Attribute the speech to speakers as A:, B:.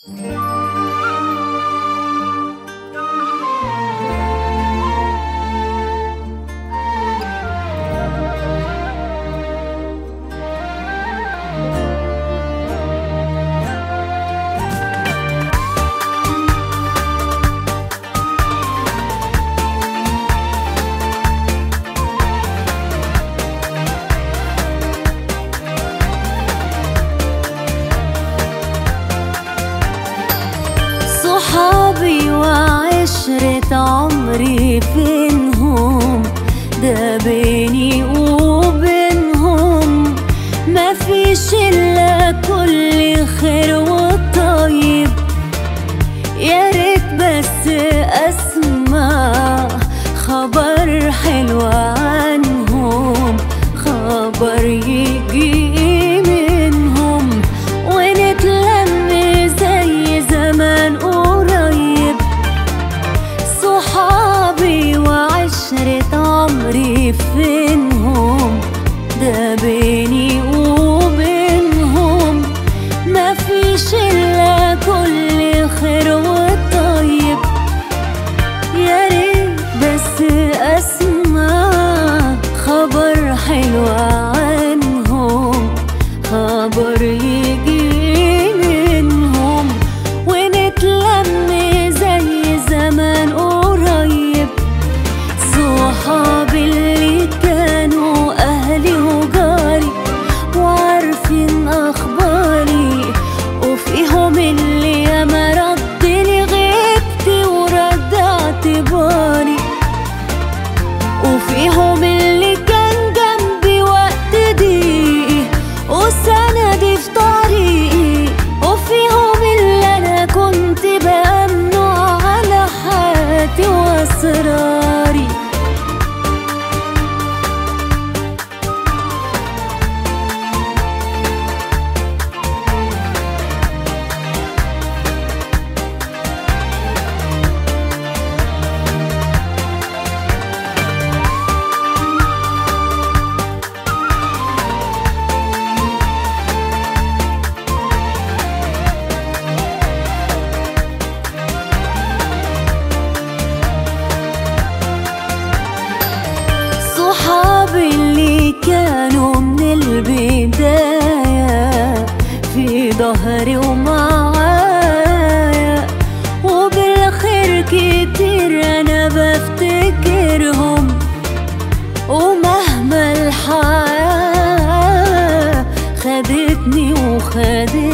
A: صحابي وعشرة عمري فينهم؟ ده بيني وبينهم مفيش إلا كل خير وطيب. يا ريت بس أسمع خبر حلو عنهم، خبر يجي منهم ونتلم زي زمان قريب. صحابي وعشرة عمري فينهم؟ ده بيني وبينهم مفيش إلا كل خير وطيب. يا ريت بس أسمع خبر حلو عنهم، خبر يجي منهم ونتلم زي زمان قريب. صحابي اللي كانوا أهلي وجاري وعارفين أخباري، وفيهم اللي ياما ردلي غيبتي ورد اعتباري، وفيهم اللي كان جنبي وقت ضيقي وسندي في طريقي، وفيهم اللي أنا كنت بأمنه على حياتي وأسراري. صحابي اللي كانوا من البداية في ظهري ومعايا، وبالخير كتير أنا بفتكرهم، ومهما الحياة خدتني وخدتني